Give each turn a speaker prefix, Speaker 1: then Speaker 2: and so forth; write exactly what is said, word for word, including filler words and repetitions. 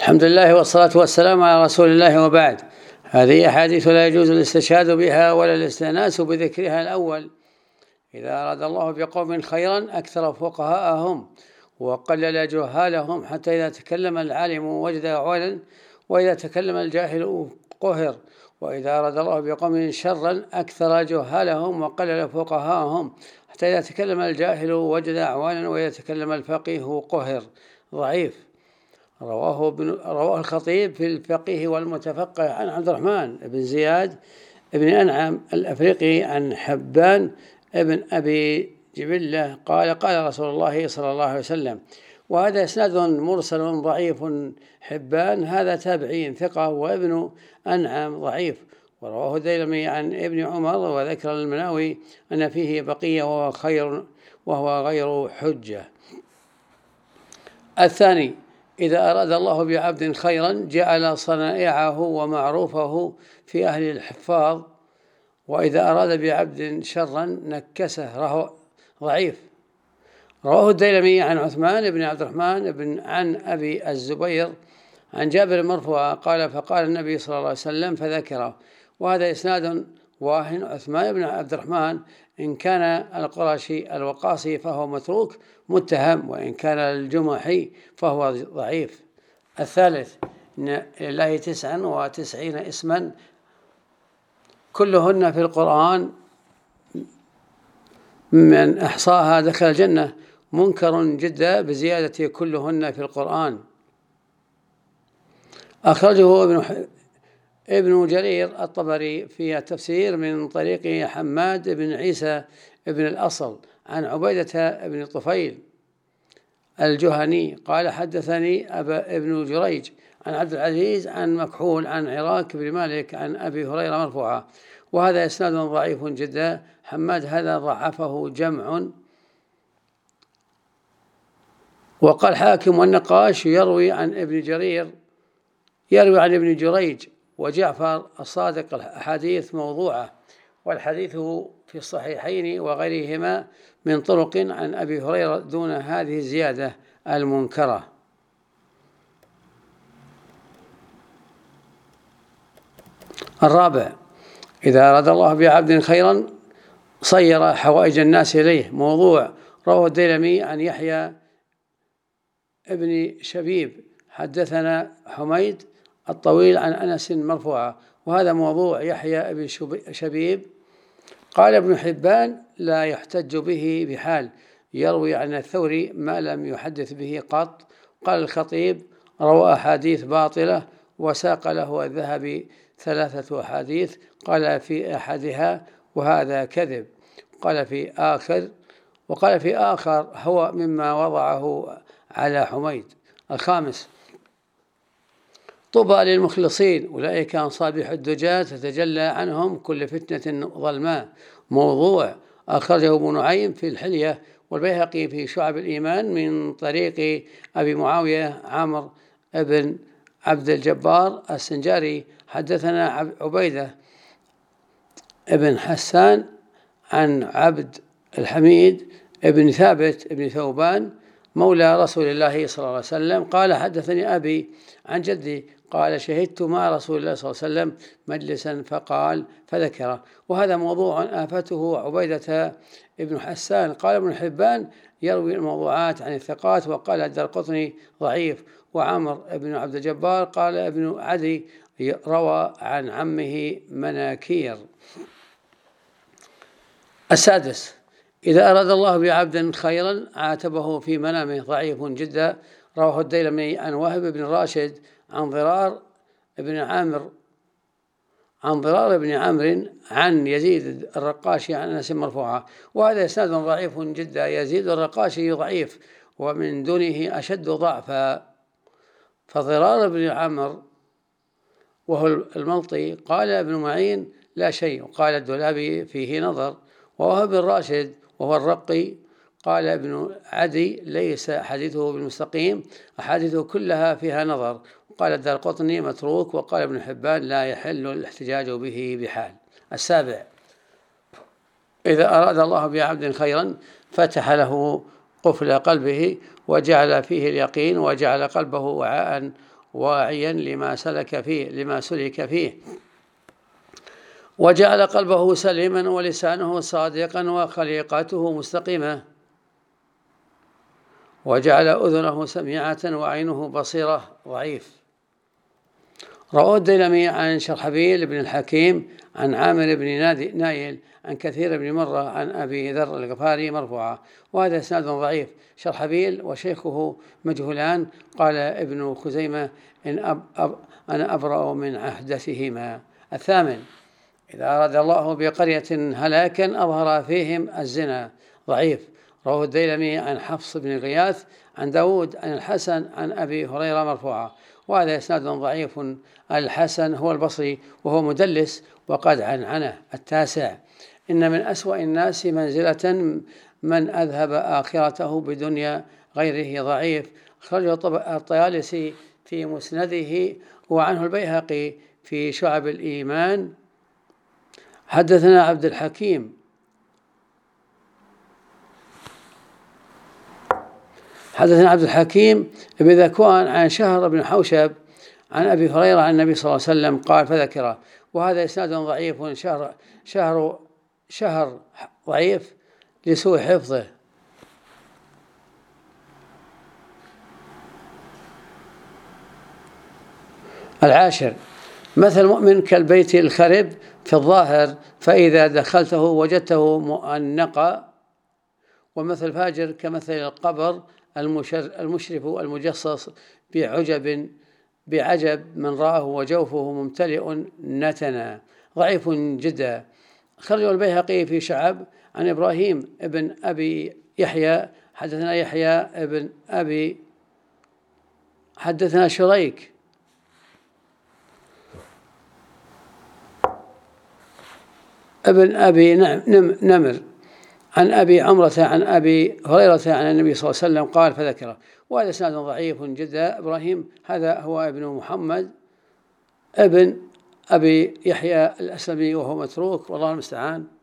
Speaker 1: الحمد لله والصلاة والسلام على رسول الله، وبعد. هذه أحاديث لا يجوز الاستشهاد بها ولا الاستئناس بذكرها. الأول: إذا أراد الله بقوم خيرا أكثر فقهاءهم وقلل جهالهم، حتى إذا تكلم العالم وجد عولا، وإذا تكلم الجاهل قهر. وإذا أراد الله بقوم شرا أكثر جهالهم وقلل فقهاءهم، حتى إذا تكلم الجاهل وجد عوانا، وإذا تكلم الفقيه قهر. ضعيف. رواه ابن رواه الخطيب في الفقيه والمتفقه عن عبد الرحمن بن زياد بن أنعم الأفريقي عن حبان ابن أبي جبلة قال: قال رسول الله صلى الله عليه وسلم. وهذا إسناد مرسل ضعيف. حبان هذا تابعي ثقة، وابن أنعم ضعيف. ورواه الديلمي عن ابن عمر، وذكر المناوي أن فيه بقية وهو خير وهو غير حجة. الثاني: إذا أراد الله بعبد خيرا جعل صنائعه ومعروفه في أهل الحفاظ، وإذا أراد بعبد شرا نكسه. رواه ضعيف. رواه الديلمي عن عثمان بن عبد الرحمن بن عن أبي الزبير عن جابر مرفوعا قال: فقال النبي صلى الله عليه وسلم فذكره. وهذا إسناد واهن. عثمان بن عبد الرحمن إن كان القرشي الوقاصي فهو متروك متهم، وإن كان الجمحي فهو ضعيف. الثالث: إن لله تسعا وتسعين اسما كلهن في القرآن، من أحصاها دخل الجنة. منكر جدا بزيادة كلهن في القرآن. أخرجه ابن ابن جرير الطبري في التفسير من طريق حماد بن عيسى بن الأصل عن عبيدة بن طفيل الجهني قال: حدثني أبا ابن جريج عن عبد العزيز عن مكحول عن عراك بن مالك عن أبي هريرة مرفوعا. وهذا إسناد ضعيف جدا. حماد هذا ضعفه جمع. وقال حاكم والنقاش يروي عن ابن جرير يروي عن ابن جريج وجعفر الصادق الأحاديث موضوعة، والحديث في الصحيحين وغيرهما من طرق عن أبي هريرة دون هذه الزيادة المنكرة. الرابع: إذا أراد الله بعبد خيرا صير حوائج الناس إليه. موضوع. رواه الديلمي عن يحيى ابن شبيب حدثنا حميد الطويل عن أنس مرفوعا. وهذا موضوع. يحيى ابن شبيب قال ابن حبان: لا يحتج به بحال، يروي عن الثوري ما لم يحدث به قط. قال الخطيب: روى أحاديث باطلة، وساق له الذهبي ثلاثة أحاديث، قال في أحدها وهذا كذب، قال في آخر وقال في آخر هو مما وضعه على حميد. الخامس: طوبى للمخلصين، أولئك أصابح الدجاة تتجلى عنهم كل فتنة ظلماء. موضوع. أخرجه ابن نعيم في الحلية والبيهقي في شعب الإيمان من طريق أبي معاوية عمرو بن عبد الجبار السنجاري حدثنا عبيدة ابن حسان عن عبد الحميد ابن ثابت ابن ثوبان مولى رسول الله صلى الله عليه وسلم قال: حدثني أبي عن جدي قال: شهدت مع رسول الله صلى الله عليه وسلم مجلسا فقال فذكره. وهذا موضوع آفته عبيدة ابن حسان. قال ابن حبان: يروي الموضوعات عن الثقات. وقال الدارقطني: ضعيف. وعمر ابن عبد الجبار قال ابن عدي: روى عن عمه مناكير. السادس: إذا أراد الله بعبد خيرا عاتبه في منامه. ضعيف جدا. رواه الديلمي عن وهب بن راشد عن ضرار بن عامر عن ضرار بن عمرو عن يزيد الرقاشي عن أنس مرفوعا. وهذا إسناد ضعيف جدا. يزيد الرقاشي ضعيف، ومن دونه أشد ضعفا. فضرار بن عمرو وهو الملطي قال ابن معين: لا شيء. قال الدولابي: فيه نظر. ووهب بن راشد وهو الرقي قال ابن عدي: ليس حديثه بالمستقيم، أحاديثه كلها فيها نظر. قال الدارقطني: متروك. وقال ابن حبان: لا يحل الاحتجاج به بحال. السابع: إذا أراد الله بعبد خيرا فتح له قفل قلبه وجعل فيه اليقين، وجعل قلبه وعاء واعيا لما سلك فيه لما سلك فيه، وجعل قلبه سليما ولسانه صادقا وخليقته مستقيمة، وجعل أذنه سميعة وعينه بصيرة. ضعيف. رواه الديلمي عن شرحبيل بن الحكيم عن عامر بن نايل عن كثير بن مرة عن أبي ذر الغفاري مرفوعا، وهذا إسناد ضعيف. شرحبيل وشيخه مجهولان. قال ابن خزيمة إن أب أب أنا أبرأ من عهدتهما. الثامن: إذا أراد الله بقرية هلاكا أظهر فيهم الزنا. ضعيف. رواه الديلمي عن حفص بن غياث عن داود عن الحسن عن أبي هريرة مرفوعا، وهذا إسناد ضعيف. الحسن هو البصري وهو مدلس وقد عنعنه. التاسع: إن من أسوأ الناس منزلة من أذهب آخرته بدنيا غيره. ضعيف. خرج الطيالسي في مسنده وعنه البيهقي في شعب الإيمان. حدثنا عبد الحكيم حدثنا عبد الحكيم بن ذكوان عن شهر بن حوشب عن أبي هريرة عن النبي صلى الله عليه وسلم قال فذكره، وهذا إسناد ضعيف. شهر شهر شهر ضعيف لسوء حفظه. العاشر: مثل المؤمن كالبيت الخرب في الظاهر فإذا دخلته وجدته مؤنقا، ومثل الفاجر كمثل القبر المشرف المجصص بعجب بعجب من رآه وجوفه ممتلئ نتنا. ضعيف جدا. خرج البيهقي في شعب عن إبراهيم ابن أبي يحيى حدثنا يحيى ابن أبي حدثنا شريك ابن أبي نمر عن أبي عمرة عن أبي هريرة عن النبي صلى الله عليه وسلم قال فذكره، وهذا إسناد ضعيف جدا. إبراهيم هذا هو ابن محمد ابن أبي يحيى الأسلمي وهو متروك، والله المستعان.